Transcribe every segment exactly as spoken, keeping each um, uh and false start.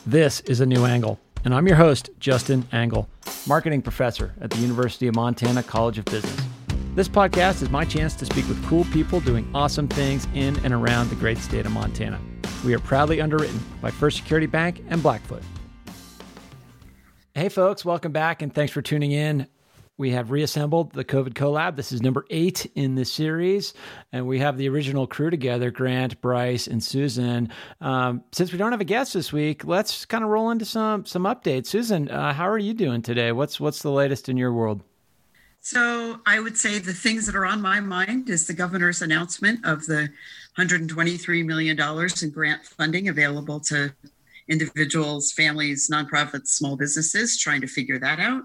This is A New Angle, and I'm your host, Justin Angle, marketing professor at the University of Montana College of Business. This podcast is my chance to speak with cool people doing awesome things in and around the great state of Montana. We are proudly underwritten by First Security Bank and Blackfoot. Hey folks, welcome back and thanks for tuning in. We have reassembled the COVID Collab. This is number eight in this series, and we have the original crew together, Grant, Bryce, and Susan. Um, since we don't have a guest this week, let's kind of roll into some some updates. Susan, uh, how are you doing today? What's what's the latest in your world? So I would say the things that are on my mind is the governor's announcement of the one hundred twenty-three million dollars in grant funding available to individuals, families, nonprofits, small businesses, trying to figure that out.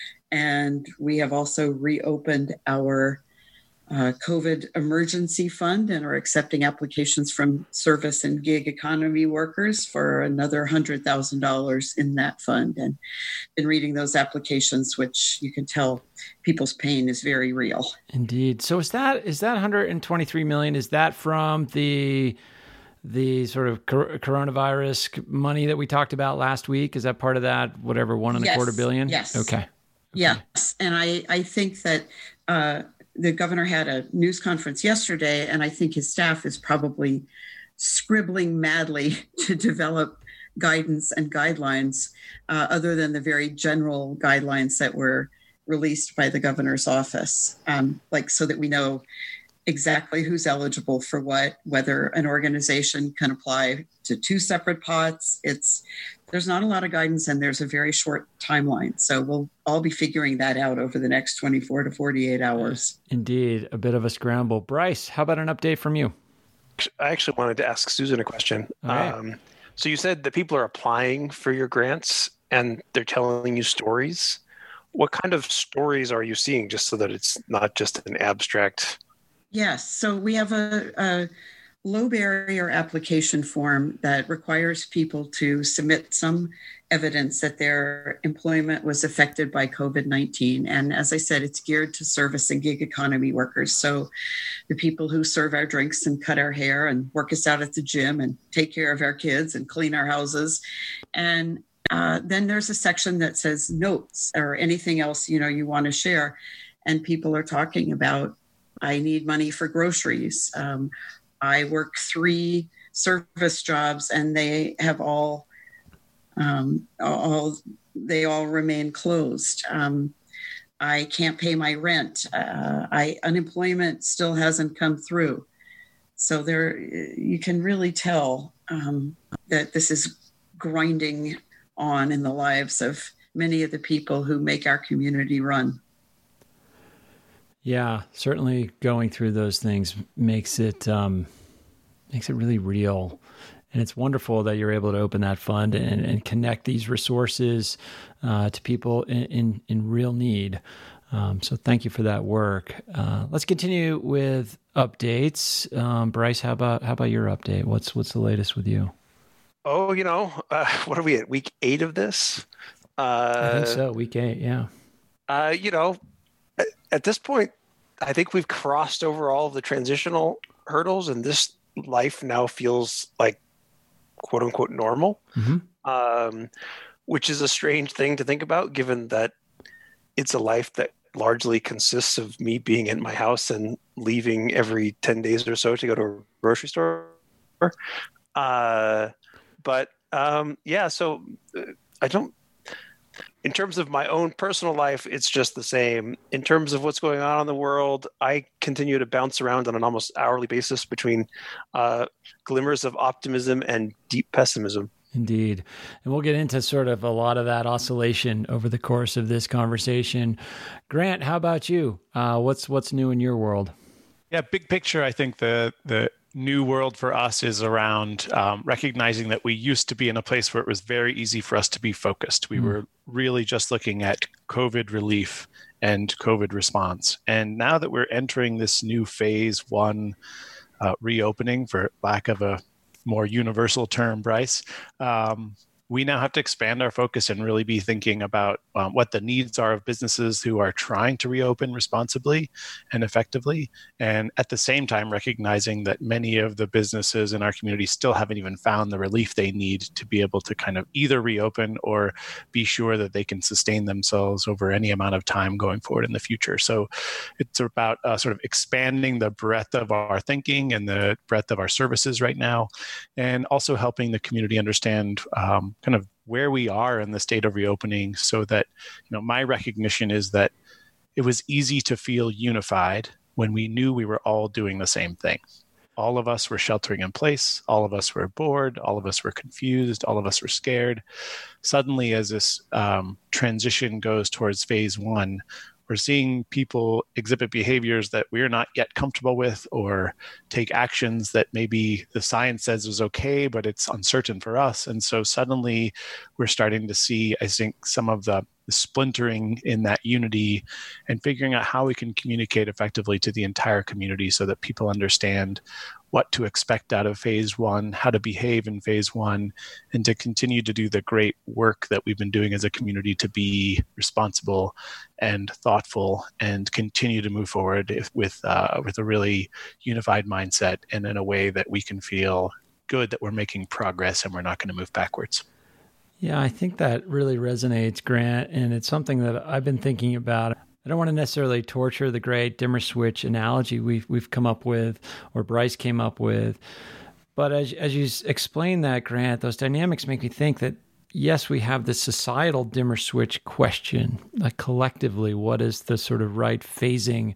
And we have also reopened our uh, COVID emergency fund and are accepting applications from service and gig economy workers for another one hundred thousand dollars in that fund. And been reading those applications, which you can tell people's pain is very real. Indeed. So is that is that one hundred twenty-three million dollars, is that from the the sort of coronavirus money that we talked about last week? Is that part of that, whatever, one and yes. a quarter billion? Yes. Okay. Yes. And I, I think that uh, the governor had a news conference yesterday, and I think his staff is probably scribbling madly to develop guidance and guidelines uh, other than the very general guidelines that were released by the governor's office, um, like so that we know exactly who's eligible for what, whether an organization can apply to two separate pots. It's there's not a lot of guidance and there's a very short timeline. So we'll all be figuring that out over the next twenty-four to forty-eight hours. Indeed, a bit of a scramble. Bryce, how about an update from you? I actually wanted to ask Susan a question. Right. Um, so you said that people are applying for your grants and they're telling you stories. What kind of stories are you seeing, just so that it's not just an abstract? Yes. So we have a, a low barrier application form that requires people to submit some evidence that their employment was affected by COVID nineteen. And as I said, it's geared to service and gig economy workers. So the people who serve our drinks and cut our hair and work us out at the gym and take care of our kids and clean our houses. And uh, then there's a section that says notes or anything else, you know, you want to share. And people are talking about, I need money for groceries. Um, I work three service jobs and they have all, um, all they all remain closed. Um, I can't pay my rent. Uh, I unemployment still hasn't come through. So there, you can really tell um, that this is grinding on in the lives of many of the people who make our community run. Yeah, certainly going through those things makes it um, makes it really real. And it's wonderful that you're able to open that fund and, and connect these resources uh, to people in, in, in real need. Um, so thank you for that work. Uh, let's continue with updates. Um, Bryce, how about how about your update? What's what's the latest with you? Oh, you know, uh, what are we at, week eight of this? Uh, I think so, week eight, yeah. Uh, you know, at this point, I think we've crossed over all of the transitional hurdles, and this life now feels like "quote unquote" normal, mm-hmm. um, which is a strange thing to think about, given that it's a life that largely consists of me being in my house and leaving every ten days or so to go to a grocery store. Uh, but um, yeah, so I don't. In terms of my own personal life, it's just the same. In terms of what's going on in the world, I continue to bounce around on an almost hourly basis between uh, glimmers of optimism and deep pessimism. Indeed. And we'll get into sort of a lot of that oscillation over the course of this conversation. Grant, how about you? Uh, what's what's new in your world? Yeah, big picture, I think the the new world for us is around um, recognizing that we used to be in a place where it was very easy for us to be focused. We mm. were really just looking at COVID relief and COVID response. And now that we're entering this new phase one uh, reopening, for lack of a more universal term, Bryce, um, we now have to expand our focus and really be thinking about um, what the needs are of businesses who are trying to reopen responsibly and effectively. And at the same time, recognizing that many of the businesses in our community still haven't even found the relief they need to be able to kind of either reopen or be sure that they can sustain themselves over any amount of time going forward in the future. So it's about uh, sort of expanding the breadth of our thinking and the breadth of our services right now, and also helping the community understand um, kind of where we are in the state of reopening, so that, you know, my recognition is that it was easy to feel unified when we knew we were all doing the same thing. All of us were sheltering in place. All of us were bored. All of us were confused. All of us were scared. Suddenly, as this um, transition goes towards phase one, we're seeing people exhibit behaviors that we're not yet comfortable with, or take actions that maybe the science says is okay, but it's uncertain for us. And so suddenly we're starting to see, I think, some of the splintering in that unity, and figuring out how we can communicate effectively to the entire community so that people understand what to expect out of phase one, how to behave in phase one, and to continue to do the great work that we've been doing as a community to be responsible and thoughtful, and continue to move forward if, with uh, with a really unified mindset, and in a way that we can feel good that we're making progress and we're not going to move backwards. Yeah, I think that really resonates, Grant, and it's something that I've been thinking about. I don't want to necessarily torture the great dimmer switch analogy we've we've come up with, or Bryce came up with, but as as you explain that, Grant, those dynamics make me think that yes, we have the societal dimmer switch question, like collectively, what is the sort of right phasing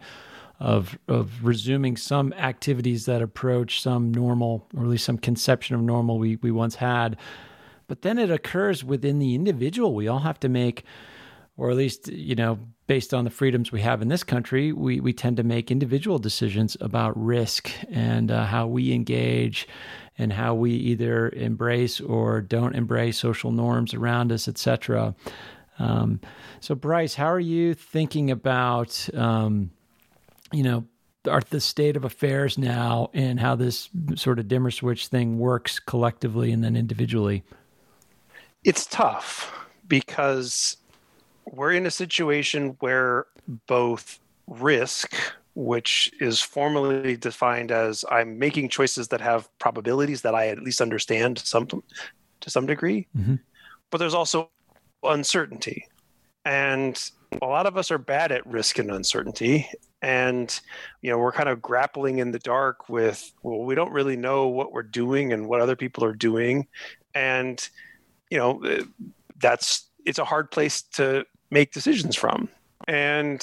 of of resuming some activities that approach some normal, or at least some conception of normal we we once had. But then it occurs within the individual. We all have to make, or at least, you know, based on the freedoms we have in this country, we, we tend to make individual decisions about risk and uh, how we engage, and how we either embrace or don't embrace social norms around us, et cetera. Um, so, Bryce, how are you thinking about, um, you know, Are the state of affairs now, and how this sort of dimmer switch thing works collectively and then individually? It's tough because we're in a situation where both risk, which is formally defined as I'm making choices that have probabilities that I at least understand some to some degree, mm-hmm. but there's also uncertainty. And a lot of us are bad at risk and uncertainty. And, you know, we're kind of grappling in the dark with, well, we don't really know what we're doing and what other people are doing. And, you know, that's, it's a hard place to make decisions from. And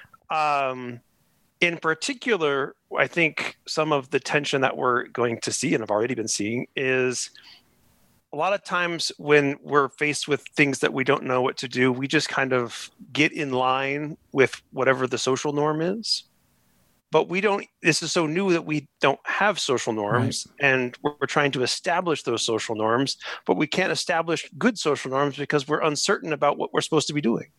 um, in particular, I think some of the tension that we're going to see, and have already been seeing, is a lot of times when we're faced with things that we don't know what to do, we just kind of get in line with whatever the social norm is. But we don't, this is so new that we don't have social norms, right. And we're trying to establish those social norms, but we can't establish good social norms because we're uncertain about what we're supposed to be doing.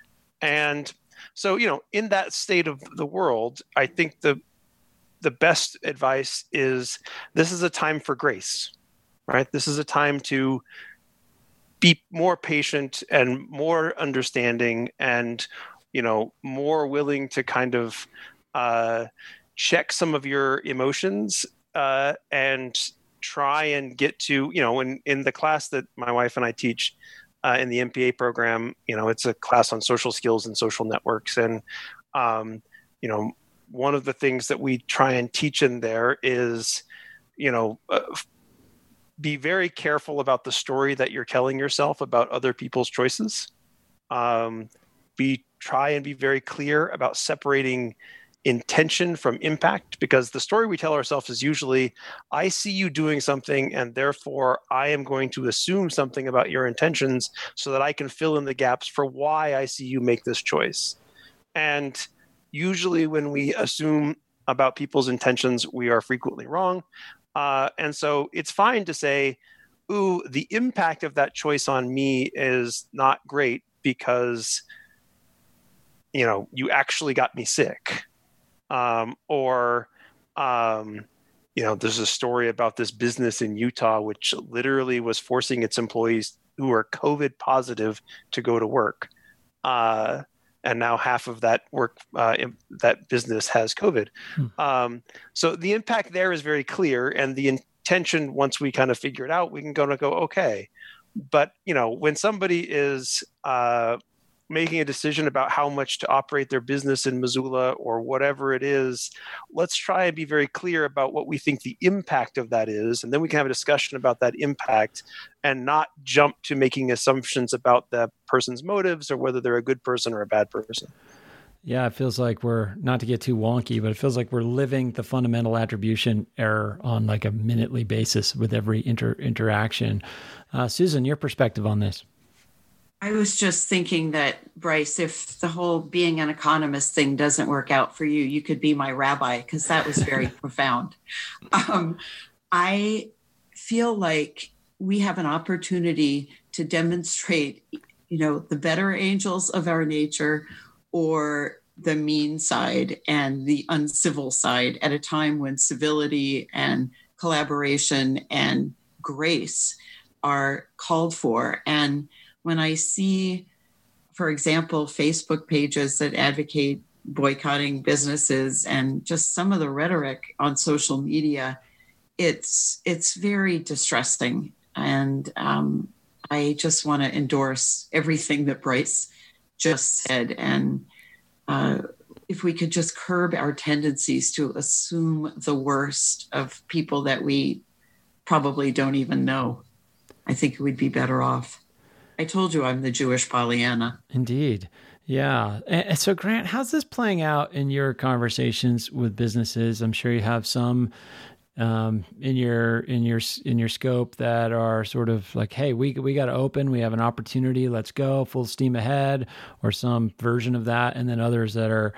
And so, you know, in that state of the world, I think the the best advice is this is a time for grace. Right? This is a time to be more patient and more understanding, and, you know, more willing to kind of uh, check some of your emotions uh, and try and get to, you know, in, in the class that my wife and I teach uh, in the M P A program, you know, it's a class on social skills and social networks. And, um, you know, one of the things that we try and teach in there is, you know, uh, be very careful about the story that you're telling yourself about other people's choices. Um, be try and be very clear about separating intention from impact, because the story we tell ourselves is usually, I see you doing something, and therefore I am going to assume something about your intentions so that I can fill in the gaps for why I see you make this choice. And usually when we assume about people's intentions, we are frequently wrong. Uh, and so it's fine to say, ooh, the impact of that choice on me is not great because, you know, you actually got me sick. Um, or, um, you know, there's a story about this business in Utah, which literally was forcing its employees who are COVID positive to go to work. Uh, and now half of that work, uh, in, that business has COVID. Hmm. Um, so the impact there is very clear, and the intention, once we kind of figure it out, we can go and go, okay. But, you know, when somebody is uh, making a decision about how much to operate their business in Missoula or whatever it is, let's try and be very clear about what we think the impact of that is. And then we can have a discussion about that impact and not jump to making assumptions about the person's motives or whether they're a good person or a bad person. Yeah, it feels like we're, not to get too wonky, but it feels like we're living the fundamental attribution error on like a minutely basis with every inter- interaction. Uh, Susan, your perspective on this? I was just thinking that, Bryce, if the whole being an economist thing doesn't work out for you, you could be my rabbi, because that was very profound. Um, I feel like we have an opportunity to demonstrate, you know, the better angels of our nature or the mean side and the uncivil side at a time when civility and collaboration and grace are called for. And when I see, for example, Facebook pages that advocate boycotting businesses and just some of the rhetoric on social media, it's it's very distressing. And um, I just want to endorse everything that Bryce just said. And uh, if we could just curb our tendencies to assume the worst of people that we probably don't even know, I think we'd be better off. I told you I'm the Jewish Pollyanna. Indeed. Yeah. And so, Grant, how's this playing out in your conversations with businesses? I'm sure you have some um, in your in your in your scope that are sort of like, hey, we we got to open, we have an opportunity, let's go, full steam ahead, or some version of that, and then others that are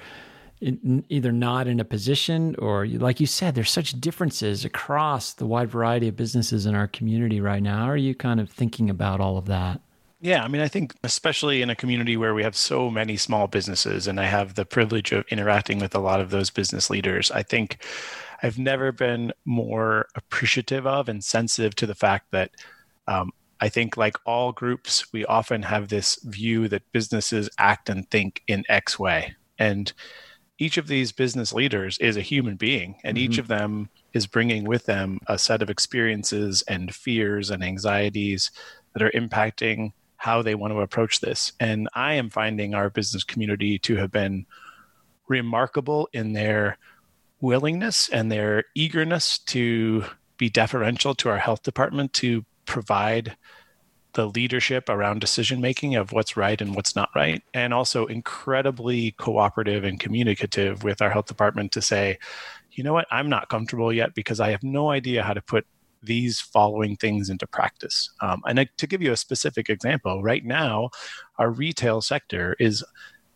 in, either not in a position, or like you said, there's such differences across the wide variety of businesses in our community right now. How are you kind of thinking about all of that? Yeah, I mean, I think especially in a community where we have so many small businesses, and I have the privilege of interacting with a lot of those business leaders, I think I've never been more appreciative of and sensitive to the fact that um, I think, like all groups, we often have this view that businesses act and think in X way. And each of these business leaders is a human being, and mm-hmm. each of them is bringing with them a set of experiences and fears and anxieties that are impacting how they want to approach this. And I am finding our business community to have been remarkable in their willingness and their eagerness to be deferential to our health department to provide the leadership around decision-making of what's right and what's not right, and also incredibly cooperative and communicative with our health department to say, you know what, I'm not comfortable yet because I have no idea how to put these following things into practice. Um, and I, to give you a specific example, right now, our retail sector is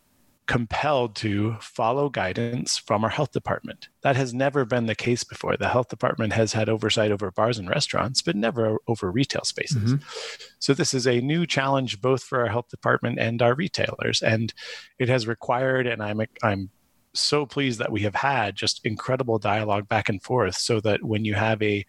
compelled to follow guidance from our health department. That has never been the case before. The health department has had oversight over bars and restaurants, but never over retail spaces. Mm-hmm. So this is a new challenge both for our health department and our retailers. And it has required, and I'm I'm so pleased that we have had just incredible dialogue back and forth, so that when you have a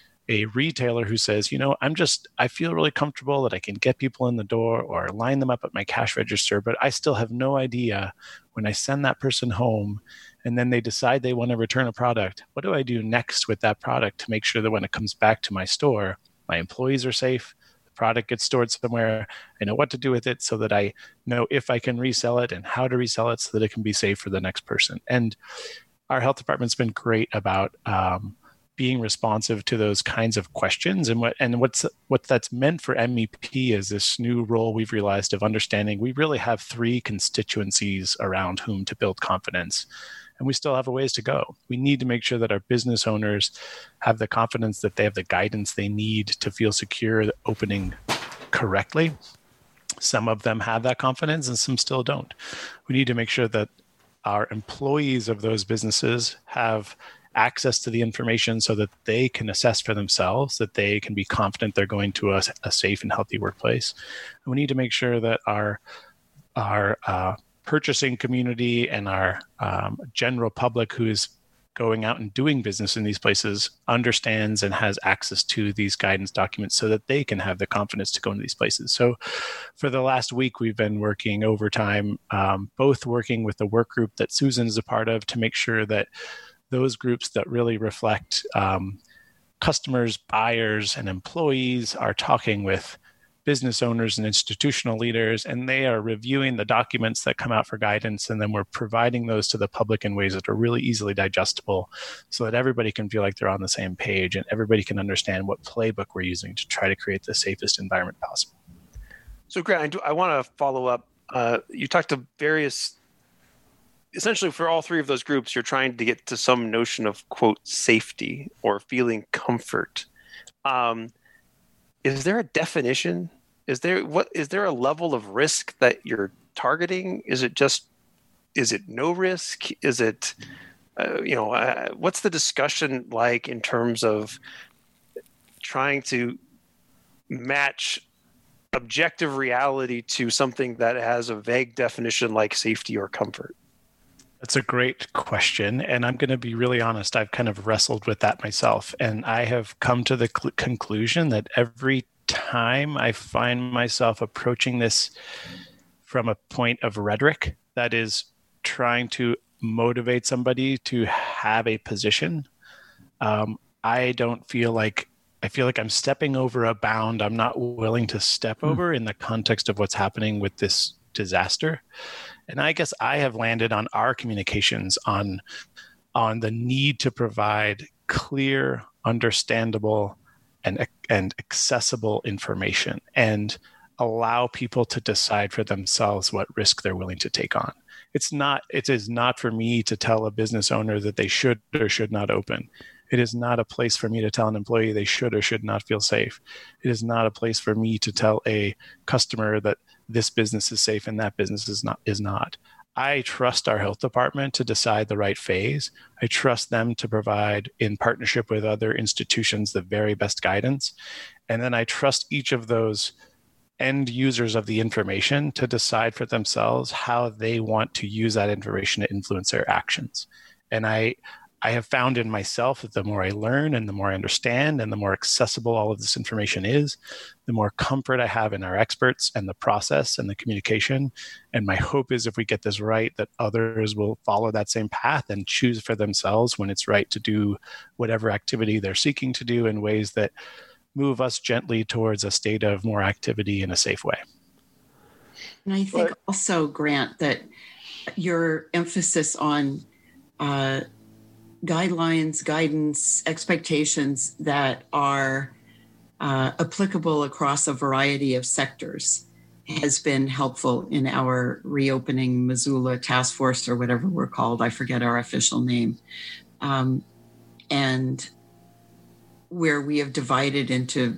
a retailer who says, you know, I'm just, I feel really comfortable that I can get people in the door or line them up at my cash register, but I still have no idea when I send that person home and then they decide they want to return a product, what do I do next with that product to make sure that when it comes back to my store, my employees are safe, the product gets stored somewhere, I know what to do with it so that I know if I can resell it and how to resell it so that it can be safe for the next person. And our health department's been great about um, being responsive to those kinds of questions. And what and what's what that's meant for M E P is this new role we've realized of understanding we really have three constituencies around whom to build confidence. And we still have a ways to go. We need to make sure that our business owners have the confidence that they have the guidance they need to feel secure opening correctly. Some of them have that confidence and some still don't. We need to make sure that our employees of those businesses have access to the information so that they can assess for themselves, that they can be confident they're going to a, a safe and healthy workplace. And we need to make sure that our our uh, purchasing community and our um, general public who is going out and doing business in these places understands and has access to these guidance documents so that they can have the confidence to go into these places. So for the last week, we've been working overtime, um, both working with the work group that Susan is a part of to make sure that those groups that really reflect um, customers, buyers, and employees are talking with business owners and institutional leaders, and they are reviewing the documents that come out for guidance, and then we're providing those to the public in ways that are really easily digestible so that everybody can feel like they're on the same page and everybody can understand what playbook we're using to try to create the safest environment possible. So Grant, I, do, I want to follow up. Uh, you talked to various, essentially for all three of those groups, you're trying to get to some notion of, quote, safety or feeling comfort. Um, Is there a definition? Is there what is there a level of risk that you're targeting? Is it just is it no risk? Is it uh, you know uh, what's the discussion like in terms of trying to match objective reality to something that has a vague definition like safety or comfort? That's a great question. And I'm going to be really honest. I've kind of wrestled with that myself. And I have come to the cl- conclusion that every time I find myself approaching this from a point of rhetoric that is trying to motivate somebody to have a position, um, I don't feel like, I feel like I'm stepping over a bound I'm not willing to step mm. over in the context of what's happening with this disaster. And I guess I have landed on our communications on, on the need to provide clear, understandable, and, and accessible information and allow people to decide for themselves what risk they're willing to take on. It's not, it is not for me to tell a business owner that they should or should not open. It is not a place for me to tell an employee they should or should not feel safe. It is not a place for me to tell a customer that this business is safe and that business is not. Is not. I trust our health department to decide the right phase. I trust them to provide, in partnership with other institutions, the very best guidance. And then I trust each of those end users of the information to decide for themselves how they want to use that information to influence their actions. And I I have found in myself that the more I learn and the more I understand and the more accessible all of this information is, the more comfort I have in our experts and the process and the communication. And my hope is if we get this right, that others will follow that same path and choose for themselves when it's right to do whatever activity they're seeking to do in ways that move us gently towards a state of more activity in a safe way. And I think but, also, Grant, that your emphasis on uh, guidelines, guidance, expectations that are uh, applicable across a variety of sectors has been helpful in our reopening Missoula task force or whatever we're called. I forget our official name. Um, and where we have divided into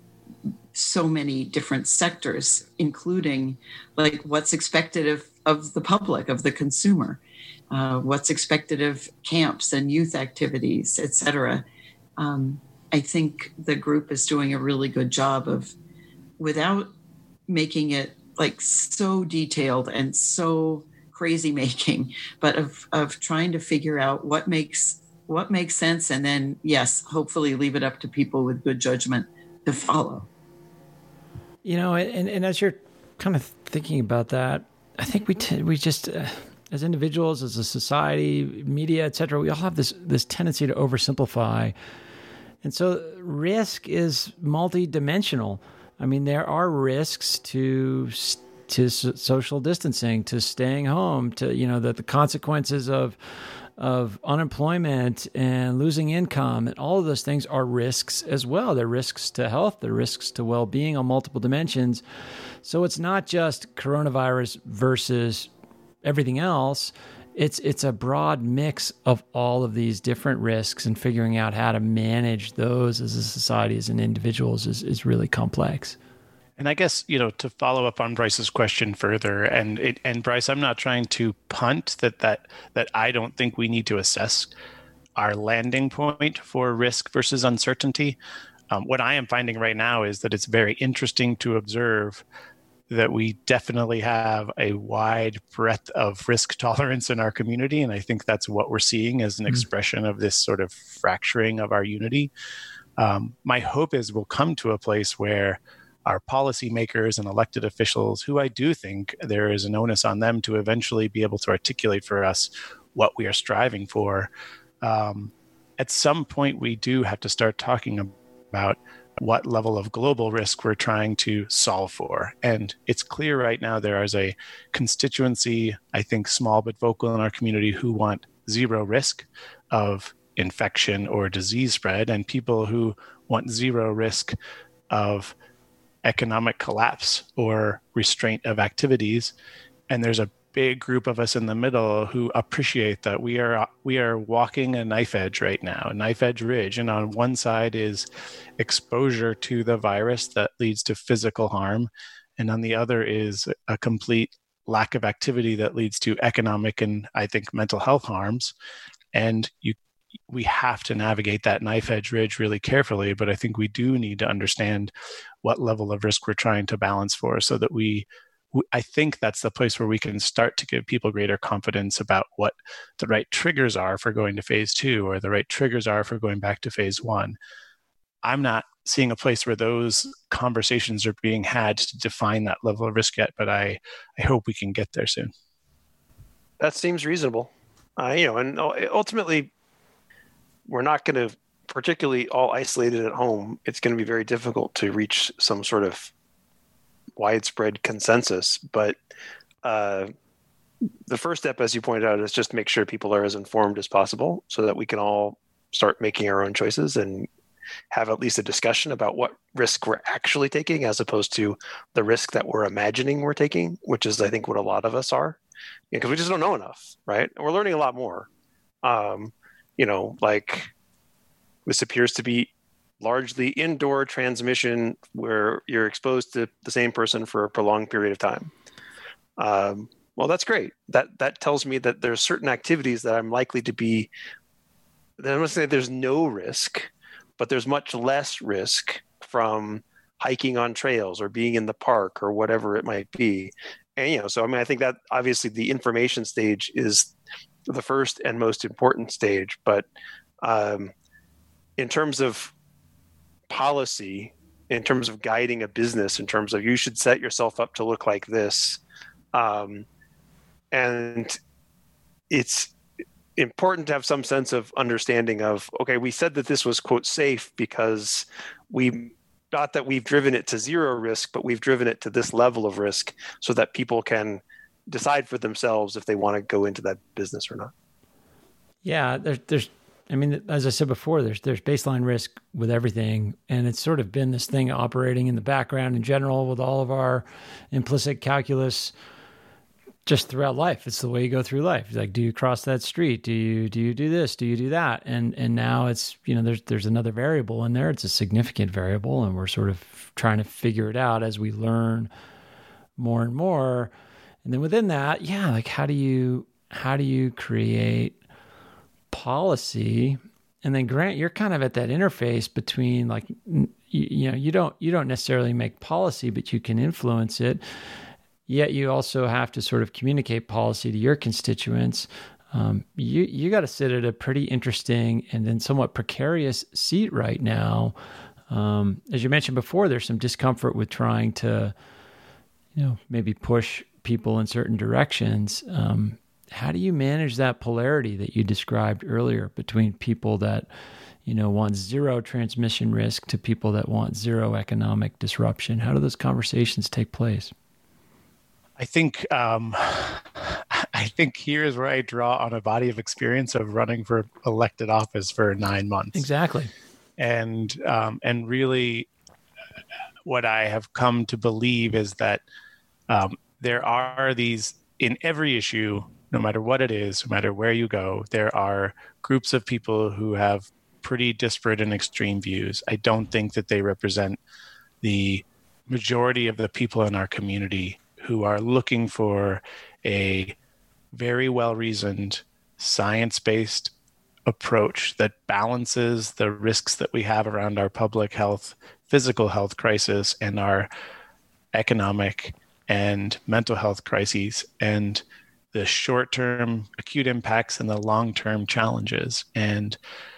so many different sectors, including like what's expected of, of the public, of the consumer. Uh, what's expected of camps and youth activities, et cetera. Um, I think the group is doing a really good job of, without making it like so detailed and so crazy making, but of of trying to figure out what makes what makes sense, and then yes, hopefully leave it up to people with good judgment to follow. You know, and and as you're kind of thinking about that, I think we t- we just. Uh, As individuals, as a society, media, et cetera, we all have this this tendency to oversimplify. And so risk is multidimensional. I mean, there are risks to to social distancing, to staying home, to, you know, the, the consequences of of unemployment and losing income, and all of those things are risks as well. They're risks to health, they're risks to well-being on multiple dimensions. So it's not just coronavirus versus everything else. It's it's a broad mix of all of these different risks, and figuring out how to manage those as a society, as an individuals, is, is really complex. And I guess, you know, to follow up on Bryce's question further, and it, and Bryce, I'm not trying to punt that, that that I don't think we need to assess our landing point for risk versus uncertainty. Um, what I am finding right now is that it's very interesting to observe that we definitely have a wide breadth of risk tolerance in our community. And I think that's what we're seeing as an mm-hmm. expression of this sort of fracturing of our unity. Um, my hope is we'll come to a place where our policymakers and elected officials, who I do think there is an onus on them to eventually be able to articulate for us what we are striving for. Um, at some point, we do have to start talking about what level of global risk we're trying to solve for. And it's clear right now there is a constituency, I think small but vocal in our community, who want zero risk of infection or disease spread, and people who want zero risk of economic collapse or restraint of activities. And there's a big group of us in the middle who appreciate that we are we are walking a knife edge right now, a knife edge ridge. And on one side is exposure to the virus that leads to physical harm. And on the other is a complete lack of activity that leads to economic and I think mental health harms. And you we have to navigate that knife edge ridge really carefully. But I think we do need to understand what level of risk we're trying to balance for, so that we I think that's the place where we can start to give people greater confidence about what the right triggers are for going to phase two, or the right triggers are for going back to phase one. I'm not seeing a place where those conversations are being had to define that level of risk yet, but I, I hope we can get there soon. That seems reasonable. Uh, you know, and ultimately, we're not going to, particularly all isolated at home, it's going to be very difficult to reach some sort of widespread consensus. But uh, the first step, as you pointed out, is just make sure people are as informed as possible, so that we can all start making our own choices and have at least a discussion about what risk we're actually taking, as opposed to the risk that we're imagining we're taking, which is, I think, what a lot of us are, because we just don't know enough, right? And we're learning a lot more. Um, you know, like this appears to be largely indoor transmission where you're exposed to the same person for a prolonged period of time. Um, well, that's great. That that tells me that there's certain activities that I'm likely to be, I'm going to say there's no risk, but there's much less risk from hiking on trails or being in the park or whatever it might be. And, you know, so I mean, I think that obviously the information stage is the first and most important stage, but um, in terms of policy, in terms of guiding a business, in terms of you should set yourself up to look like this. Um, and it's important to have some sense of understanding of, okay, we said that this was, quote, safe because we not that we've driven it to zero risk, but we've driven it to this level of risk so that people can decide for themselves if they want to go into that business or not. Yeah, there's, there's, I mean, as I said before, there's there's baseline risk with everything, and it's sort of been this thing operating in the background in general with all of our implicit calculus just throughout life. It's the way you go through life. It's like, do you cross that street? Do you do you do this? Do you do that? And and now it's, you know, there's there's another variable in there. It's a significant variable, and we're sort of trying to figure it out as we learn more and more. And then within that, yeah, like how do you how do you create policy? And then Grant, you're kind of at that interface between, like, you, you know, you don't you don't necessarily make policy, but you can influence it. Yet you also have to sort of communicate policy to your constituents. Um, you you got to sit at a pretty interesting and then somewhat precarious seat right now. Um, as you mentioned before, there's some discomfort with trying to, you know, maybe push people in certain directions. Um, how do you manage that polarity that you described earlier between people that, you know, want zero transmission risk to people that want zero economic disruption? How do those conversations take place? I think um, I think here's where I draw on a body of experience of running for elected office for nine months. Exactly. And um, and really what I have come to believe is that um, there are these, in every issue, no matter what it is, no matter where you go, there are groups of people who have pretty disparate and extreme views. I don't think that they represent the majority of the people in our community who are looking for a very well-reasoned, science-based approach that balances the risks that we have around our public health, physical health crisis, and our economic and mental health crises and the short-term acute impacts and the long-term challenges. And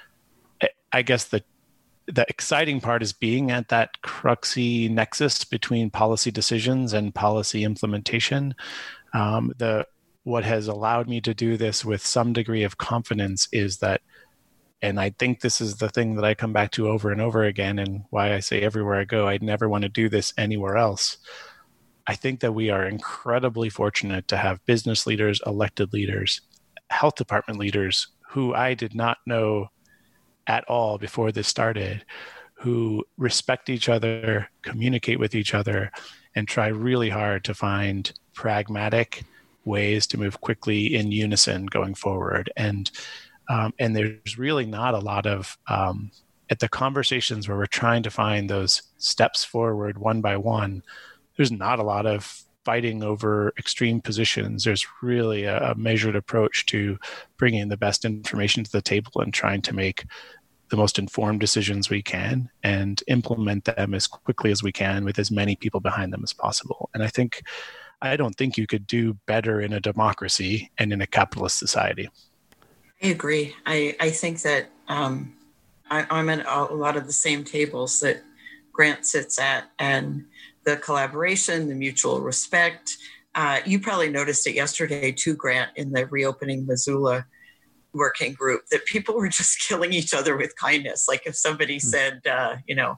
I guess the the exciting part is being at that cruxy nexus between policy decisions and policy implementation. Um, the what has allowed me to do this with some degree of confidence is that, and I think this is the thing that I come back to over and over again, and why I say everywhere I go, I'd never want to do this anywhere else. I think that we are incredibly fortunate to have business leaders, elected leaders, health department leaders who I did not know at all before this started, who respect each other, communicate with each other, and try really hard to find pragmatic ways to move quickly in unison going forward. And um, and there's really not a lot of, um, at the conversations where we're trying to find those steps forward one by one, there's not a lot of fighting over extreme positions. There's really a, a measured approach to bringing the best information to the table and trying to make the most informed decisions we can and implement them as quickly as we can with as many people behind them as possible. And I think, I don't think you could do better in a democracy and in a capitalist society. I agree. I, I think that um, I, I'm at a lot of the same tables that Grant sits at, and the collaboration, the mutual respect. Uh, you probably noticed it yesterday too, Grant, in the Reopening Missoula working group, that people were just killing each other with kindness. Like if somebody said, uh, you know,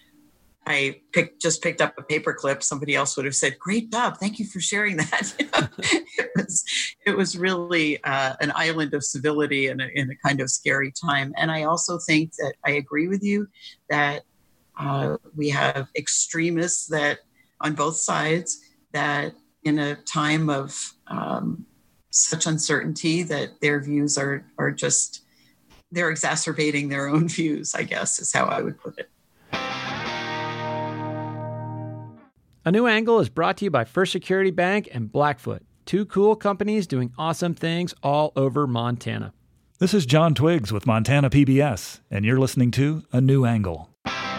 I picked, just picked up a paper clip, somebody else would have said, great job, thank you for sharing that. You know, it was it was really uh, an island of civility in a, in a kind of scary time. And I also think that I agree with you that Uh, we have extremists that on both sides that in a time of um, such uncertainty that their views are are just, they're exacerbating their own views, I guess is how I would put it. A New Angle is brought to you by First Security Bank and Blackfoot, two cool companies doing awesome things all over Montana. This is John Twiggs with Montana P B S, and you're listening to A New Angle.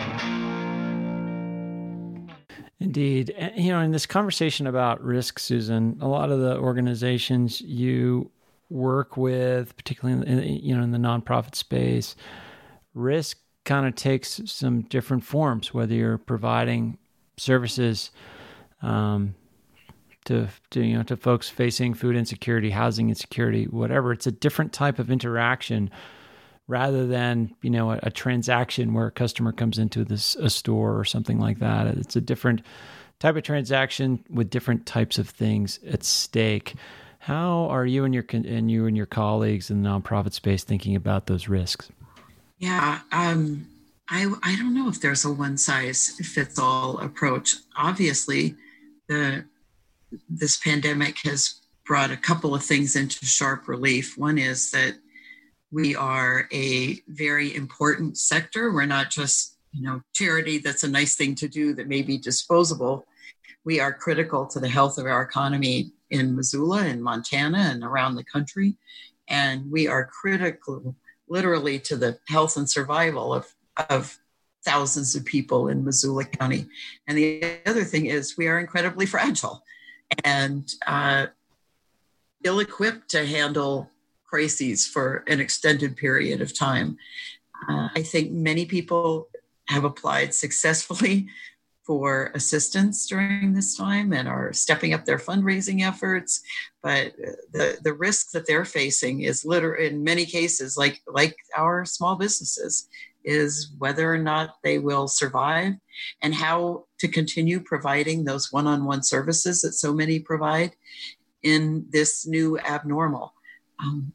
Indeed. You know, in this conversation about risk, Susan, a lot of the organizations you work with, particularly in, you know, in the nonprofit space, risk kind of takes some different forms, whether you're providing services um, to, to, you know, to folks facing food insecurity, housing insecurity, whatever. It's a different type of interaction rather than, you know, a, a transaction where a customer comes into this a store or something like that. It's a different type of transaction with different types of things at stake. How are you and your and you and your colleagues in the nonprofit space thinking about those risks? Yeah, um, I I don't know if there's a one size fits all approach. Obviously, the this pandemic has brought a couple of things into sharp relief. One is that we are a very important sector. We're not just, you know, charity that's a nice thing to do that may be disposable. We are critical to the health of our economy in Missoula and Montana and around the country. And we are critical literally to the health and survival of, of thousands of people in Missoula County. And the other thing is we are incredibly fragile and uh, ill-equipped to handle crises for an extended period of time. Uh, I think many people have applied successfully for assistance during this time and are stepping up their fundraising efforts. But the, the risk that they're facing is literally, in many cases, like, like our small businesses, is whether or not they will survive and how to continue providing those one-on-one services that so many provide in this new abnormal. Um,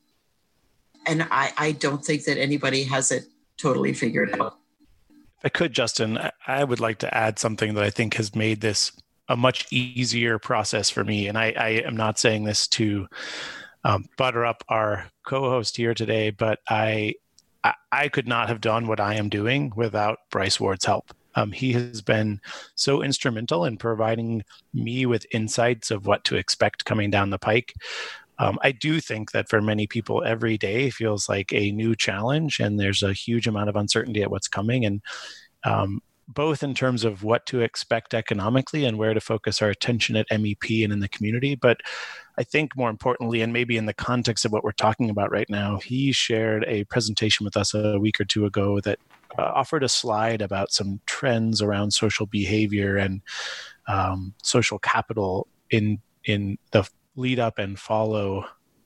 and I, I don't think that anybody has it totally figured out. If I could, Justin, I would like to add something that I think has made this a much easier process for me. And I, I am not saying this to um, butter up our co-host here today, but I, I I could not have done what I am doing without Bryce Ward's help. Um, he has been so instrumental in providing me with insights of what to expect coming down the pike. Um, I do think that for many people, every day feels like a new challenge, and there's a huge amount of uncertainty at what's coming. And um, both in terms of what to expect economically and where to focus our attention at M E P and in the community. But I think more importantly, and maybe in the context of what we're talking about right now, he shared a presentation with us a week or two ago that uh, offered a slide about some trends around social behavior and um, social capital in in the lead up and follow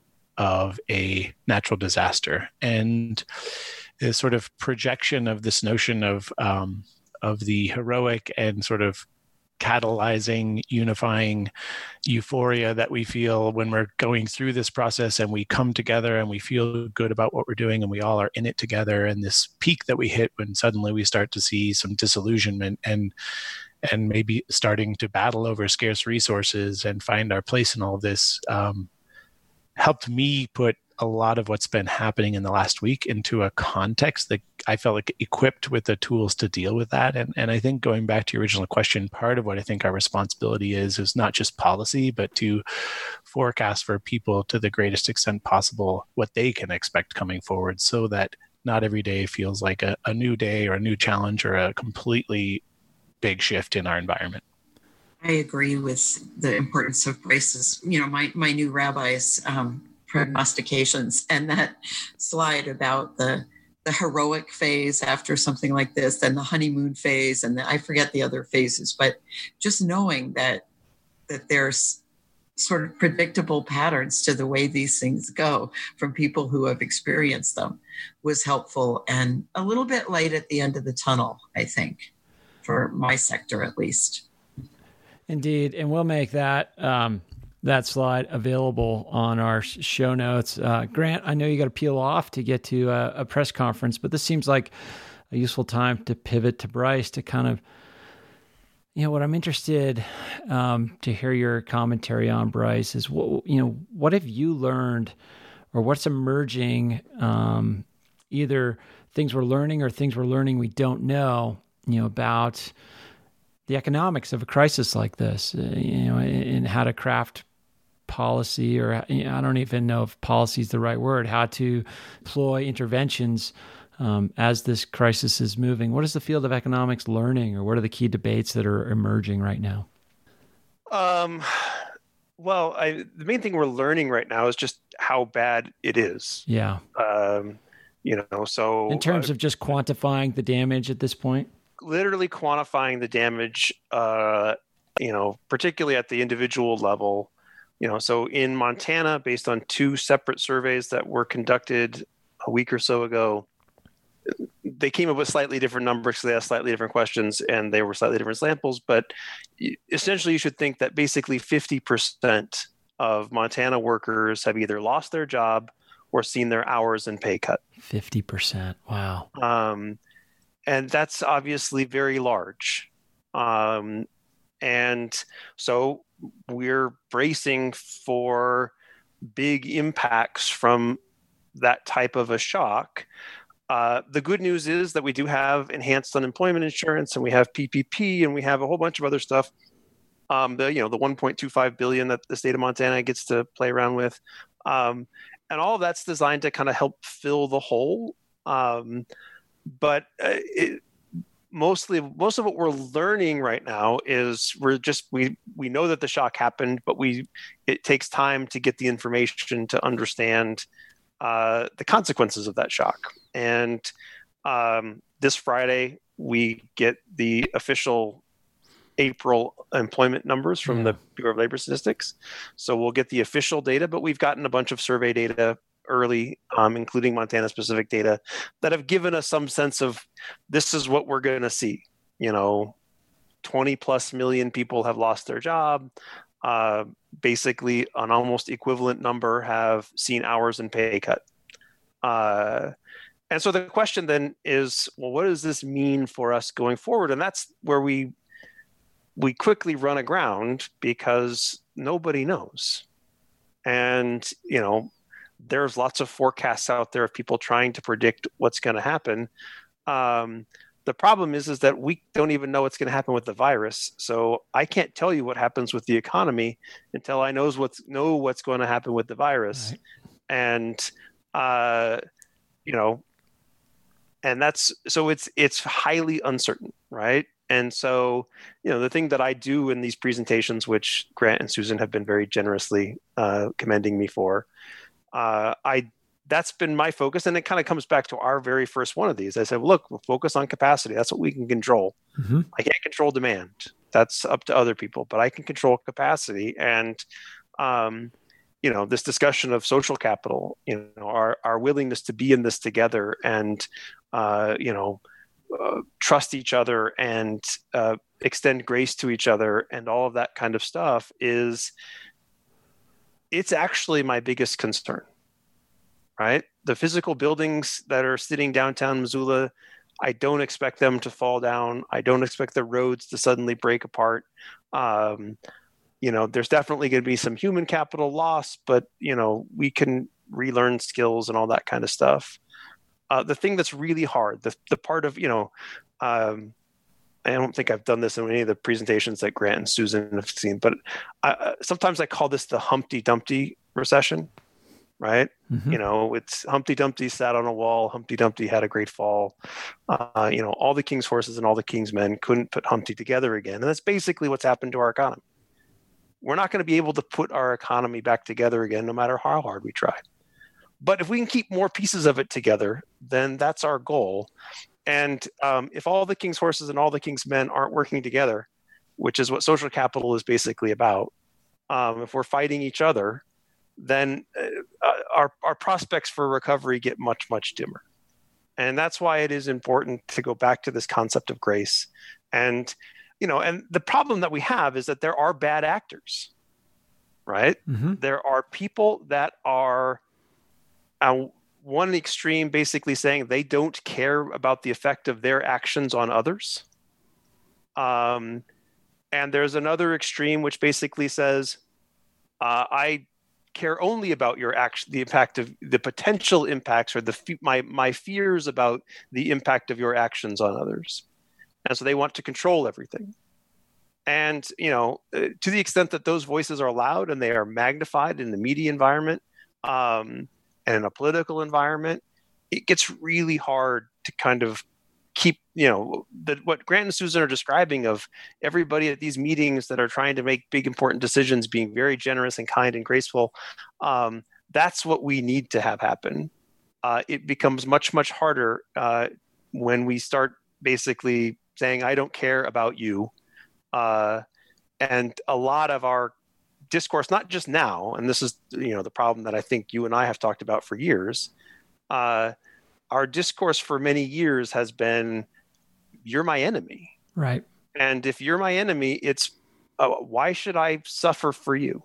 of a natural disaster, and the sort of projection of this notion of um, of the heroic and sort of catalyzing, unifying euphoria that we feel when we're going through this process and we come together and we feel good about what we're doing and we all are in it together, and this peak that we hit when suddenly we start to see some disillusionment and and maybe starting to battle over scarce resources and find our place in all of this, um, helped me put a lot of what's been happening in the last week into a context that I felt like equipped with the tools to deal with that. And and I think going back to your original question, part of what I think our responsibility is, is not just policy, but to forecast for people to the greatest extent possible what they can expect coming forward, so that not every day feels like a, a new day or a new challenge or a completely big shift in our environment. I agree with the importance of braces. You know, my, my new rabbi's um, prognostications, and that slide about the the heroic phase after something like this, and the honeymoon phase, and the, I forget the other phases, but just knowing that that there's sort of predictable patterns to the way these things go from people who have experienced them was helpful, and a little bit light at the end of the tunnel, I think, for my sector at least. Indeed, and we'll make that um, that slide available on our show notes. Uh, Grant, I know you got to peel off to get to a, a press conference, but this seems like a useful time to pivot to Bryce to kind of, you know, what I'm interested um, to hear your commentary on, Bryce, is what, you know, what have you learned, or what's emerging, um, either things we're learning or things we're learning we don't know, you know, about the economics of a crisis like this, uh, you know, and how to craft policy, or you know, I don't even know if policy is the right word, how to deploy interventions um, as this crisis is moving. What is the field of economics learning, or what are the key debates that are emerging right now? Um, well, I, the main thing we're learning right now is just how bad it is. Yeah. Um, you know, so in terms uh, of just quantifying the damage at this point? Literally quantifying the damage, uh, you know, particularly at the individual level. You know, so in Montana, based on two separate surveys that were conducted a week or so ago, they came up with slightly different numbers because they asked slightly different questions and they were slightly different samples. But essentially, you should think that basically fifty percent of Montana workers have either lost their job or seen their hours and pay cut. fifty percent. Wow. Um, and that's obviously very large. Um, and so we're bracing for big impacts from that type of a shock. Uh, the good news is that we do have enhanced unemployment insurance, and we have P P P, and we have a whole bunch of other stuff. Um, the you know the one point two five billion that the state of Montana gets to play around with, um, and all of that's designed to kind of help fill the hole. Um, but uh, it, mostly, most of what we're learning right now is we're just we we know that the shock happened, but we it takes time to get the information to understand uh, the consequences of that shock. And um, this Friday, we get the official April employment numbers from yeah. the Bureau of Labor Statistics. So we'll get the official data, but we've gotten a bunch of survey data early, um, including Montana-specific data, that have given us some sense of this is what we're going to see. You know, twenty plus million people have lost their job. Uh, basically, an almost equivalent number have seen hours and pay cut. Uh, and so the question then is, well, what does this mean for us going forward? And that's where we we quickly run aground because nobody knows. And, you know, there's lots of forecasts out there of people trying to predict what's going to happen. Um, the problem is, is that we don't even know what's going to happen with the virus. So I can't tell you what happens with the economy until I knows what's, know what's going to happen with the virus. Right. And, uh, you know, and that's, so it's, it's highly uncertain, right? And so, you know, the thing that I do in these presentations, which Grant and Susan have been very generously uh, commending me for, uh, I that's been my focus. And it kind of comes back to our very first one of these. I said, well, look, we'll focus on capacity. That's what we can control. Mm-hmm. I can't control demand. That's up to other people, but I can control capacity. And, um, you know, this discussion of social capital, you know, our, our willingness to be in this together and, uh, you know, uh, trust each other and uh, extend grace to each other and all of that kind of stuff is, it's actually my biggest concern, right? The physical buildings that are sitting downtown Missoula, I don't expect them to fall down. I don't expect the roads to suddenly break apart. Um, you know, there's definitely going to be some human capital loss, but, you know, we can relearn skills and all that kind of stuff. Uh, the thing that's really hard, the the part of, you know, um, I don't think I've done this in any of the presentations that Grant and Susan have seen, but I, sometimes I call this the Humpty Dumpty recession, right? Mm-hmm. You know, it's Humpty Dumpty sat on a wall. Humpty Dumpty had a great fall. Uh, you know, all the king's horses and all the king's men couldn't put Humpty together again. And that's basically what's happened to our economy. We're not going to be able to put our economy back together again, no matter how hard we try. But if we can keep more pieces of it together, then that's our goal. And um, if all the king's horses and all the king's men aren't working together, which is what social capital is basically about, um, if we're fighting each other, then uh, our, our prospects for recovery get much, much dimmer. And that's why it is important to go back to this concept of grace. And, you know, and the problem that we have is that there are bad actors, right? Mm-hmm. There are people that are uh, one extreme basically saying they don't care about the effect of their actions on others. Um, and there's another extreme which basically says, uh, I care only about your action, the impact of the potential impacts or the my my fears about the impact of your actions on others. And so they want to control everything. And, you know, to the extent that those voices are loud and they are magnified in the media environment, um, and in a political environment, it gets really hard to kind of keep, you know, the, what Grant and Susan are describing of everybody at these meetings that are trying to make big, important decisions, being very generous and kind and graceful. Um, that's what we need to have happen. Uh, it becomes much, much harder uh, when we start basically saying, I don't care about you. Uh, and a lot of our discourse, not just now, and this is, you know, the problem that I think you and I have talked about for years, uh, our discourse for many years has been, you're my enemy. Right. And if you're my enemy, it's, uh, why should I suffer for you?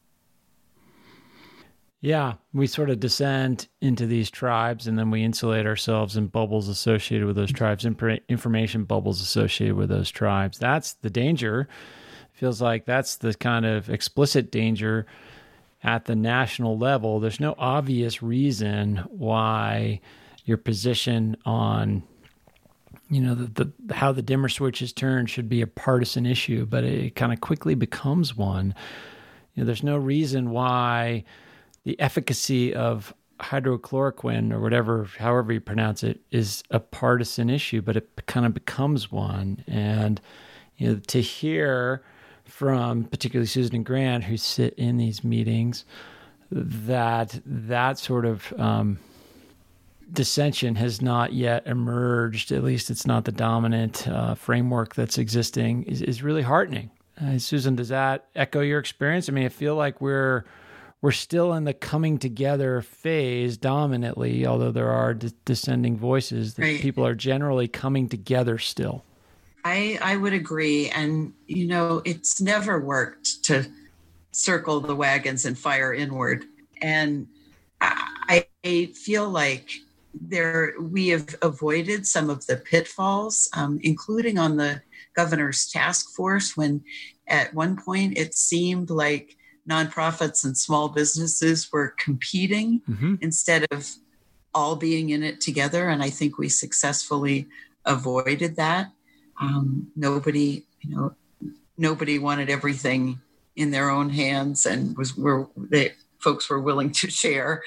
Yeah, we sort of descend into these tribes and then we insulate ourselves in bubbles associated with those tribes, imp- information bubbles associated with those tribes. That's the danger. Feels like that's the kind of explicit danger at the national level. There's no obvious reason why your position on, you know, the, the how the dimmer switch is turned should be a partisan issue, but it kind of quickly becomes one. You know, there's no reason why the efficacy of hydrochloroquine or whatever, however you pronounce it, is a partisan issue, but it kind of becomes one. And, you know, to hear from particularly Susan and Grant, who sit in these meetings, that that sort of um, dissension has not yet emerged, at least it's not the dominant uh, framework that's existing, is, is really heartening. Uh, Susan, does that echo your experience? I mean, I feel like we're we're still in the coming together phase dominantly, although there are d- dissenting voices, that right. People are generally coming together still. I, I would agree. And, you know, it's never worked to circle the wagons and fire inward. And I, I feel like there we have avoided some of the pitfalls, um, including on the governor's task force, when at one point it seemed like nonprofits and small businesses were competing mm-hmm. instead of all being in it together. And I think we successfully avoided that. Um, nobody, you know, nobody wanted everything in their own hands, and was were they folks were willing to share.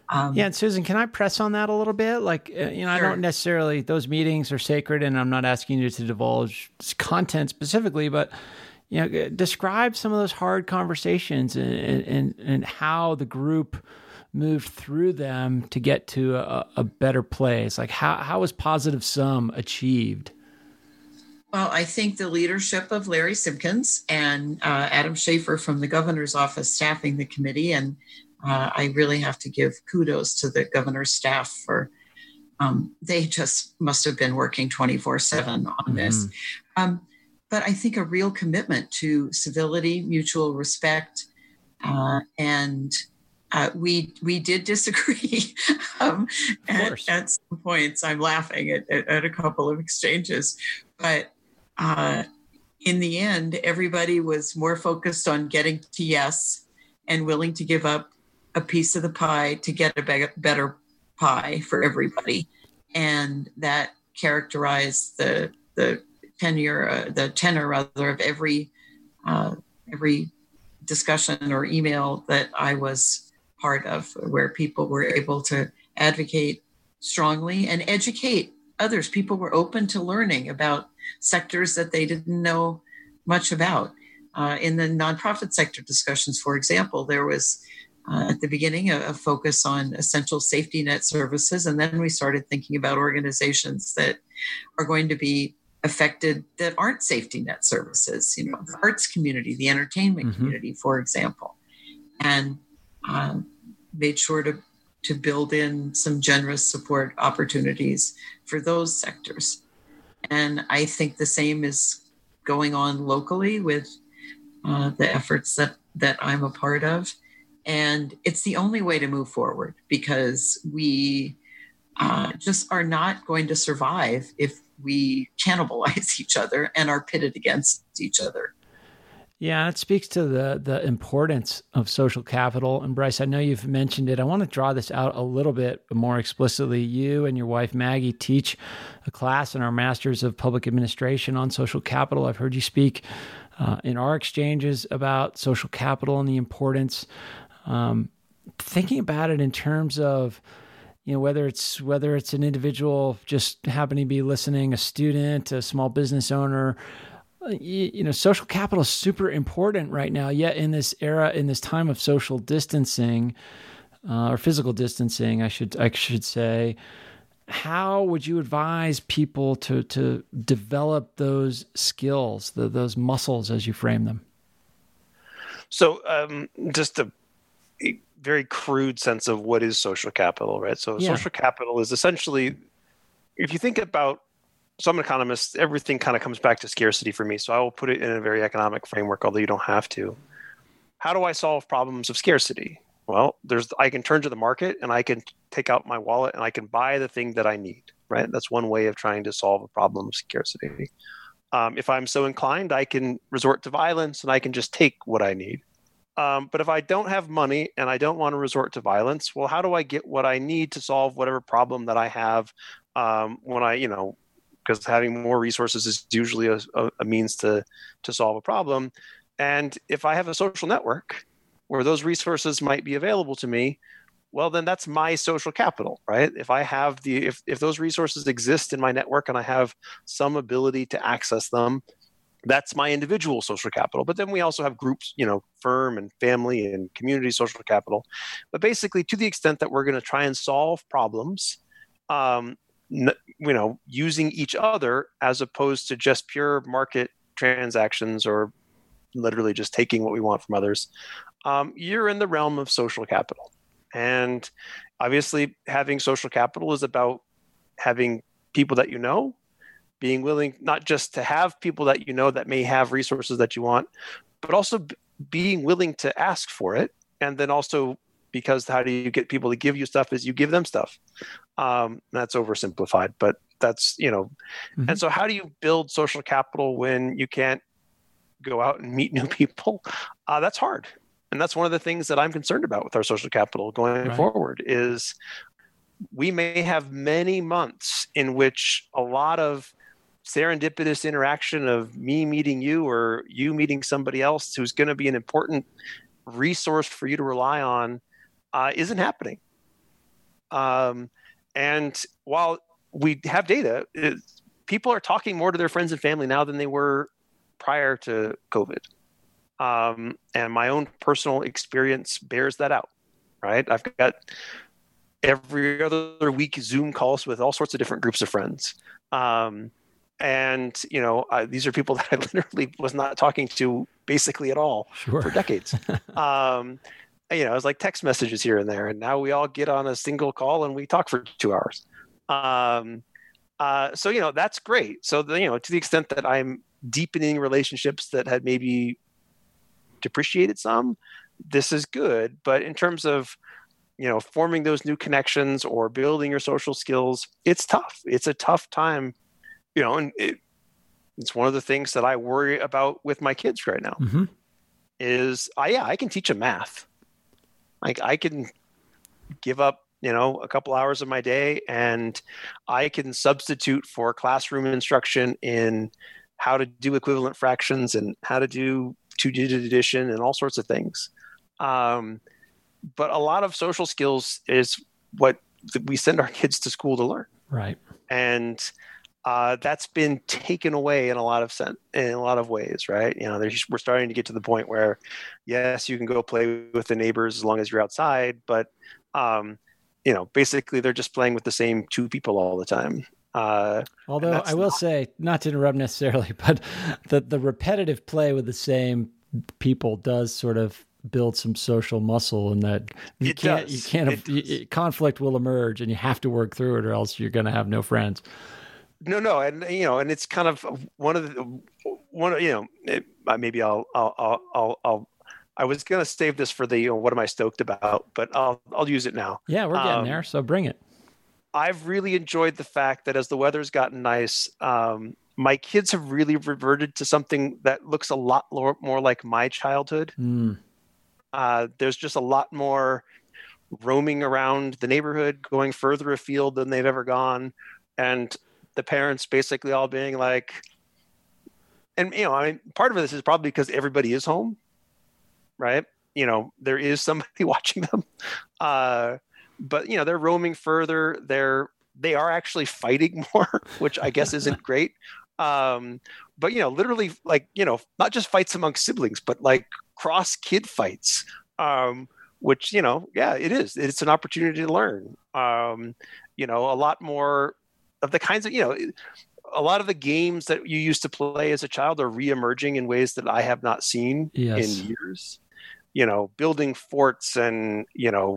Um, Yeah, and Susan, can I press on that a little bit? Like, uh, you know, Sure. I don't necessarily, those meetings are sacred, and I'm not asking you to divulge content specifically, but, you know, describe some of those hard conversations and, and, and how the group moved through them to get to a, a better place. Like, how, how was positive sum achieved? Well, I think the leadership of Larry Simpkins and uh, Adam Schaefer from the governor's office staffing the committee. And uh, I really have to give kudos to the governor's staff for, um, they just must have been working twenty-four seven on mm-hmm. this. Um, but I think a real commitment to civility, mutual respect, uh, and uh, we we did disagree um, at, at some points. I'm laughing at, at, at a couple of exchanges, but Uh, in the end, everybody was more focused on getting to yes and willing to give up a piece of the pie to get a be- better pie for everybody. And that characterized the the tenure, uh, the tenor rather of every uh, every discussion or email that I was part of, where people were able to advocate strongly and educate others. People were open to learning about sectors that they didn't know much about. Uh, in the nonprofit sector discussions, for example, there was uh, at the beginning a, a focus on essential safety net services, and then we started thinking about organizations that are going to be affected that aren't safety net services, you know, the arts community, the entertainment mm-hmm. community, for example, and um, made sure to to build in some generous support opportunities for those sectors. And I think the same is going on locally with uh, the efforts that, that I'm a part of. And it's the only way to move forward, because we uh, just are not going to survive if we cannibalize each other and are pitted against each other. Yeah, it speaks to the the importance of social capital. And Bryce, I know you've mentioned it. I want to draw this out a little bit more explicitly. You and your wife, Maggie, teach a class in our Masters of Public Administration on social capital. I've heard you speak uh, in our exchanges about social capital and the importance. Um, thinking about it in terms of, you know, whether it's whether it's an individual just happening to be listening, a student, a small business owner, You, you know, social capital is super important right now. Yet in this era, in this time of social distancing, uh, or physical distancing, I should I should say, how would you advise people to to develop those skills, the, those muscles, as you frame them? So, um, just a, a very crude sense of what is social capital, right? So, yeah. Social capital is essentially, if you think about. So I'm an economist. Everything kind of comes back to scarcity for me. So I will put it in a very economic framework, although you don't have to. How do I solve problems of scarcity? Well, there's I can turn to the market and I can take out my wallet and I can buy the thing that I need, right? That's one way of trying to solve a problem of scarcity. Um, if I'm so inclined, I can resort to violence and I can just take what I need. Um, but if I don't have money and I don't want to resort to violence, well, how do I get what I need to solve whatever problem that I have um, when I, you know, because having more resources is usually a, a means to to solve a problem. And if I have a social network where those resources might be available to me, well, then that's my social capital, right? If I have the if if those resources exist in my network and I have some ability to access them, that's my individual social capital. But then we also have groups, you know, firm and family and community social capital. But basically, to the extent that we're going to try and solve problems, um, you know, using each other as opposed to just pure market transactions or literally just taking what we want from others, um, you're in the realm of social capital. And obviously having social capital is about having people that you know, being willing not just to have people that you know that may have resources that you want, but also b- being willing to ask for it. And then also, because how do you get people to give you stuff is you give them stuff. Um, that's oversimplified, but that's, you know, mm-hmm. And so how do you build social capital when you can't go out and meet new people? Uh, that's hard. And that's one of the things that I'm concerned about with our social capital going right. forward is we may have many months in which a lot of serendipitous interaction of me meeting you or you meeting somebody else who's going to be an important resource for you to rely on uh, isn't happening. Um, and while we have data, it, people are talking more to their friends and family now than they were prior to COVID. Um, and my own personal experience bears that out, right? I've got every other week Zoom calls with all sorts of different groups of friends. Um, and, you know, I, these are people that I literally was not talking to basically at all sure. for decades. um, you know, it was like text messages here and there. And now we all get on a single call and we talk for two hours. Um, uh, so, you know, that's great. So, the, you know, to the extent that I'm deepening relationships that had maybe depreciated some, this is good. But in terms of, you know, forming those new connections or building your social skills, it's tough. It's a tough time, you know, and it, it's one of the things that I worry about with my kids right now mm-hmm. is, I, yeah, I can teach them math. Like I can give up, you know, a couple hours of my day and I can substitute for classroom instruction in how to do equivalent fractions and how to do two-digit addition and all sorts of things. Um, but a lot of social skills is what we send our kids to school to learn. Right. And uh, that's been taken away in a lot of sen- in a lot of ways, right? You know, there's, we're starting to get to the point where, yes, you can go play with the neighbors as long as you're outside, but um, you know, basically they're just playing with the same two people all the time. Uh, Although I will not... say, not to interrupt necessarily, but the the repetitive play with the same people does sort of build some social muscle, and that you it can't does. you can't it you, conflict will emerge, and you have to work through it, or else you're going to have no friends. No, no, and you know, and it's kind of one of the one. You know, it, maybe I'll I'll I'll I'll. I was going to save this for the you know, what am I stoked about, but I'll I'll use it now. Yeah, we're getting um, there, so bring it. I've really enjoyed the fact that as the weather's gotten nice, um, my kids have really reverted to something that looks a lot more, more like my childhood. Mm. Uh, there's just a lot more roaming around the neighborhood, going further afield than they've ever gone. And the parents basically all being like, and, you know, I mean, part of this is probably because everybody is home, right? You know, there is somebody watching them. Uh, But, you know, they're roaming further. They're, they are actually fighting more, which I guess isn't great. Um, but, you know, literally like, you know, not just fights amongst siblings, but like cross kid fights, um, which, you know, yeah, it is. It's an opportunity to learn, um, you know, a lot more of the kinds of, you know, a lot of the games that you used to play as a child are reemerging in ways that I have not seen yes. in years, you know, building forts and, you know,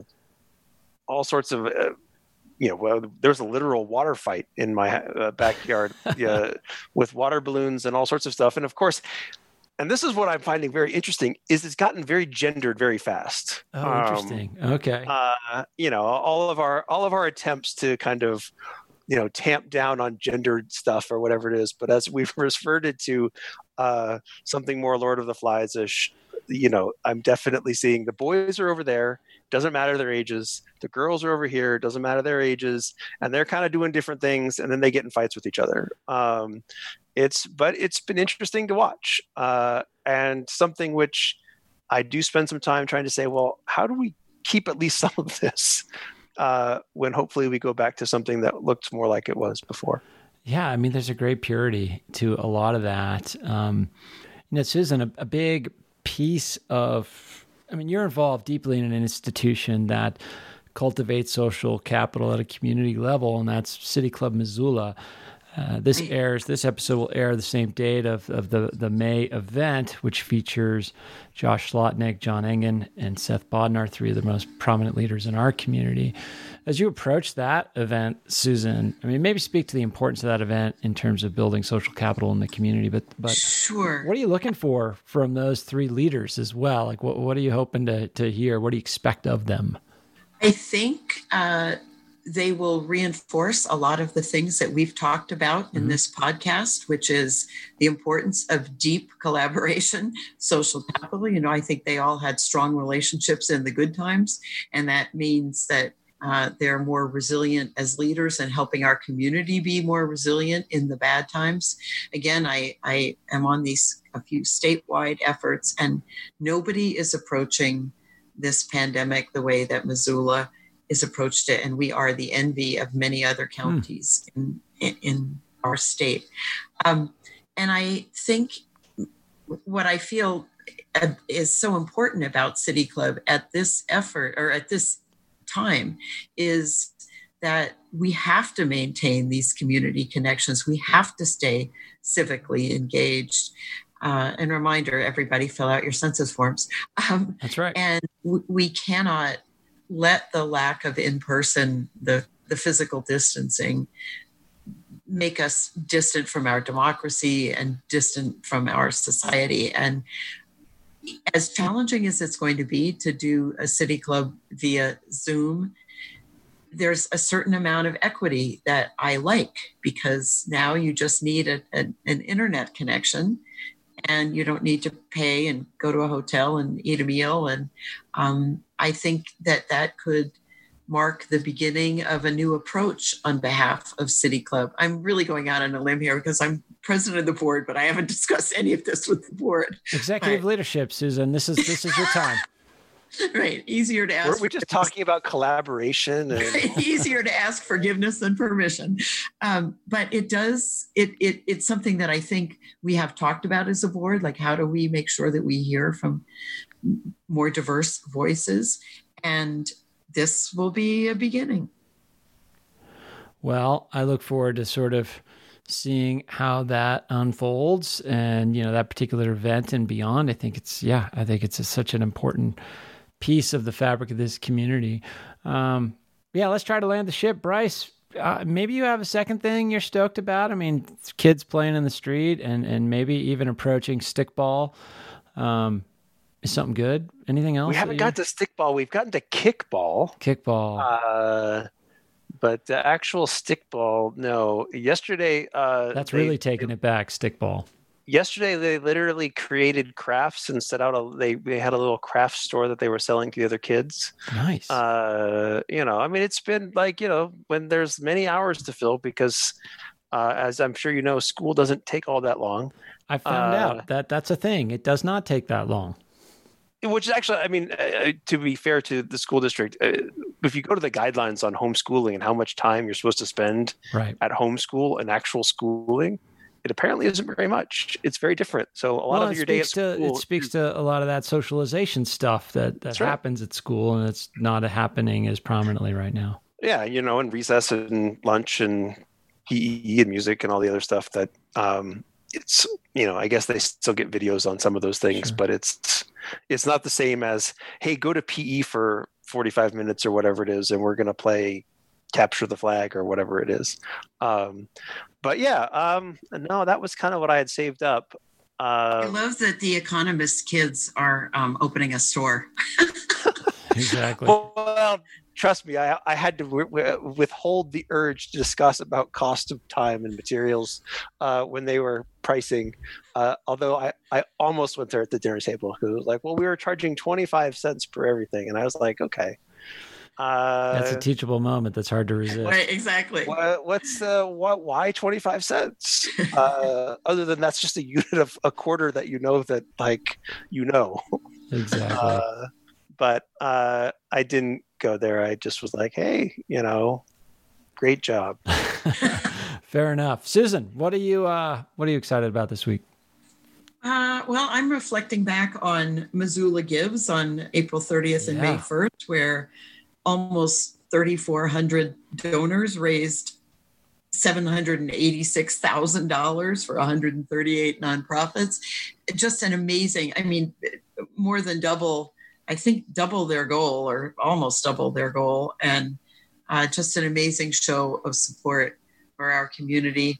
all sorts of, uh, you know, well, there's a literal water fight in my uh, backyard uh, with water balloons and all sorts of stuff. And of course, and this is what I'm finding very interesting, is it's gotten very gendered very fast. Oh, interesting. Um, okay. Uh, you know, all of our, all of our attempts to kind of, you know, tamp down on gendered stuff or whatever it is. But as we've reverted to uh, something more Lord of the Flies-ish, you know, I'm definitely seeing the boys are over there. Doesn't matter their ages. The girls are over here. Doesn't matter their ages. And they're kind of doing different things. And then they get in fights with each other. Um, it's, but it's been interesting to watch. Uh, and something which I do spend some time trying to say, well, how do we keep at least some of this uh, when hopefully we go back to something that looks more like it was before? Yeah. I mean, there's a great purity to a lot of that. Um, you know, Susan, a, a big piece of, I mean, you're involved deeply in an institution that cultivates social capital at a community level, and that's City Club Missoula. Uh, this airs, this episode will air the same date of, of the, the May event, which features Josh Slotnick, John Engen, and Seth Bodnar, three of the most prominent leaders in our community. As you approach that event, Susan, I mean, maybe speak to the importance of that event in terms of building social capital in the community, but but sure. What are you looking for from those three leaders as well? Like, what, what are you hoping to, to hear? What do you expect of them? I think uh, they will reinforce a lot of the things that we've talked about in mm-hmm. this podcast, which is the importance of deep collaboration, social capital. You know, I think they all had strong relationships in the good times, and that means that uh, they're more resilient as leaders and helping our community be more resilient in the bad times. Again, I, I am on these a few statewide efforts, and nobody is approaching this pandemic the way that Missoula is approached it, and we are the envy of many other counties hmm. in, in in our state. Um, and I think what I feel is so important about City Club at this effort or at this time is that we have to maintain these community connections. We have to stay civically engaged. Uh, and reminder, everybody fill out your census forms. Um, That's right. And w- we cannot let the lack of in-person, the, the physical distancing, make us distant from our democracy and distant from our society. And as challenging as it's going to be to do a City Club via Zoom, there's a certain amount of equity that I like, because now you just need a, a, an internet connection and you don't need to pay and go to a hotel and eat a meal. And um, I think that that could mark the beginning of a new approach on behalf of City Club. I'm really going out on a limb here because I'm president of the board, but I haven't discussed any of this with the board. Executive but, leadership, Susan. This is this is your time. Right. Easier to ask. We're, we're just talking about collaboration. And... Easier to ask forgiveness than permission. Um, but it does, it, it it's something that I think we have talked about as a board. Like, how do we make sure that we hear from more diverse voices? And this will be a beginning. Well, I look forward to sort of seeing how that unfolds and, you know, that particular event and beyond. I think it's, yeah, I think it's a, such an important piece of the fabric of this community. Um, yeah, let's try to land the ship. Bryce, uh, maybe you have a second thing you're stoked about. I mean, kids playing in the street and, and maybe even approaching stickball. Um, is something good? Anything else? We haven't got to stickball. We've gotten to kickball. Kickball. Uh, but the actual stickball, no. Yesterday... Uh, That's they, really taking it back, stickball. Yesterday, they literally created crafts and set out a. They, they had a little craft store that they were selling to the other kids. Nice. Uh, you know, I mean, it's been like, you know, when there's many hours to fill, because uh, as I'm sure you know, school doesn't take all that long. I found uh, out that that's a thing. It does not take that long. Which is actually, I mean, uh, to be fair to the school district, uh, if you go to the guidelines on homeschooling and how much time you're supposed to spend right. at homeschool and actual schooling, it apparently isn't very much. It's very different. So a lot well, of your day at to, school... It speaks to a lot of that socialization stuff that, that happens right. at school, and it's not happening as prominently right now. Yeah, you know, and recess and lunch and P E and music and all the other stuff that um, it's, you know, I guess they still get videos on some of those things, sure. but it's it's not the same as, hey, go to P E for forty-five minutes or whatever it is, and we're going to play capture the flag or whatever it is. Um, but yeah, um, no, that was kind of what I had saved up. Uh, I love that the Economist kids are um, opening a store. Exactly. Well, trust me, I, I had to w- w- withhold the urge to discuss about cost of time and materials uh, when they were pricing. Uh, although I, I almost went there at the dinner table because it was like, well, we were charging twenty-five cents per everything. And I was like, okay. Uh, that's a teachable moment that's hard to resist. Right, exactly. What, what's uh, what? Why twenty-five cents? Uh, other than that's just a unit of a quarter that you know that like you know. Exactly. Uh, but uh, I didn't go there. I just was like, hey, you know, great job. Fair enough. Susan, what are you uh, what are you excited about this week? Uh, well, I'm reflecting back on Missoula Gives on April thirtieth and yeah. May first, where almost thirty-four hundred donors raised seven hundred eighty-six thousand dollars for one hundred thirty-eight nonprofits. Just an amazing, I mean, more than double, I think double their goal or almost double their goal. And uh, just an amazing show of support for our community.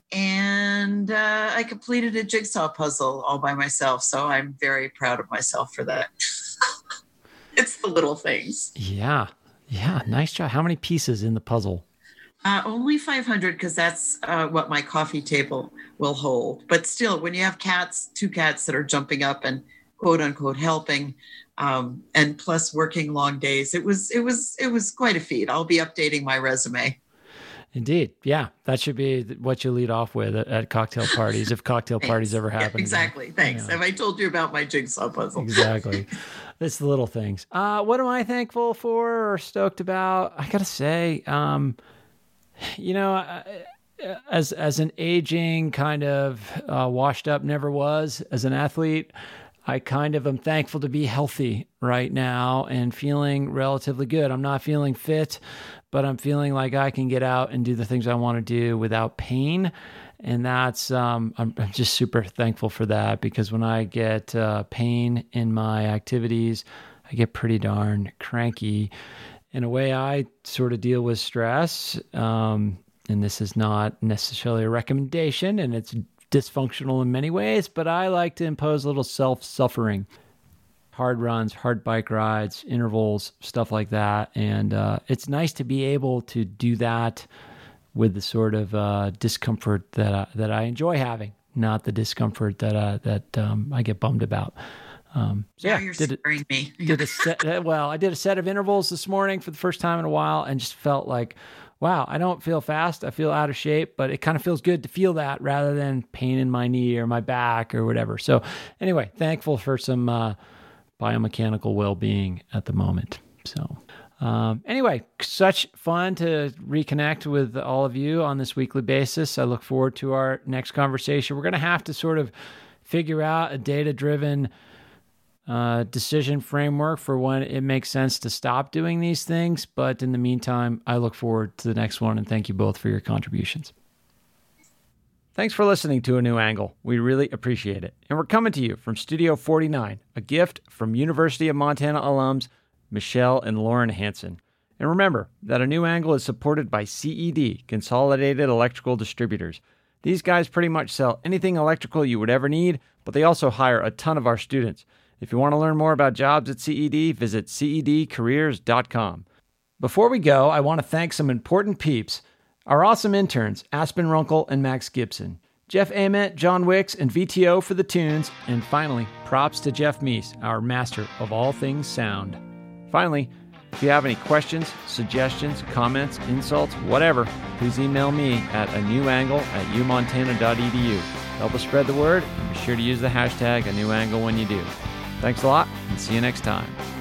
And uh, I completed a jigsaw puzzle all by myself. So I'm very proud of myself for that. It's the little things. Yeah. Yeah. Nice job. How many pieces in the puzzle? Uh, only five hundred, because that's uh, what my coffee table will hold. But still, when you have cats, two cats that are jumping up and quote unquote helping, um, and plus working long days, it was it was it was quite a feat. I'll be updating my resume. Indeed. Yeah. That should be what you lead off with at, at cocktail parties, if cocktail parties ever happen. Yeah, exactly. Again. Thanks. Yeah. Have I told you about my jigsaw puzzle? Exactly. It's the little things. Uh, what am I thankful for or stoked about? I got to say, um, you know, I, as as an aging kind of uh, washed up never was as an athlete, I kind of am thankful to be healthy right now and feeling relatively good. I'm not feeling fit, but I'm feeling like I can get out and do the things I want to do without pain. And that's, um, I'm, I'm just super thankful for that, because when I get uh, pain in my activities, I get pretty darn cranky. In a way, I sort of deal with stress. Um, and this is not necessarily a recommendation, and it's dysfunctional in many ways, but I like to impose a little self-suffering. Hard runs, hard bike rides, intervals, stuff like that. And uh, it's nice to be able to do that with the sort of uh, discomfort that I, that I enjoy having, not the discomfort that uh, that um, I get bummed about. Um, so now yeah, you're did scaring a, me. did a set, well, I did a set of intervals this morning for the first time in a while, and just felt like, wow, I don't feel fast. I feel out of shape, but it kind of feels good to feel that rather than pain in my knee or my back or whatever. So anyway, thankful for some uh, biomechanical well-being at the moment. So um, anyway, such fun to reconnect with all of you on this weekly basis. I look forward to our next conversation. We're going to have to sort of figure out a data-driven Uh, decision framework for when it makes sense to stop doing these things. But in the meantime, I look forward to the next one, and thank you both for your contributions. Thanks for listening to A New Angle. We really appreciate it. And we're coming to you from Studio forty-nine, a gift from University of Montana alums Michelle and Lauren Hansen. And remember that A New Angle is supported by C E D, Consolidated Electrical Distributors. These guys pretty much sell anything electrical you would ever need, but they also hire a ton of our students. If you want to learn more about jobs at C E D, visit C E D careers dot com. Before we go, I want to thank some important peeps. Our awesome interns, Aspen Runkle and Max Gibson. Jeff Ament, John Wicks, and V T O for the tunes. And finally, props to Jeff Meese, our master of all things sound. Finally, if you have any questions, suggestions, comments, insults, whatever, please email me at a new angle at u montana dot e d u. Help us spread the word, and be sure to use the hashtag a new angle when you do. Thanks a lot, and see you next time.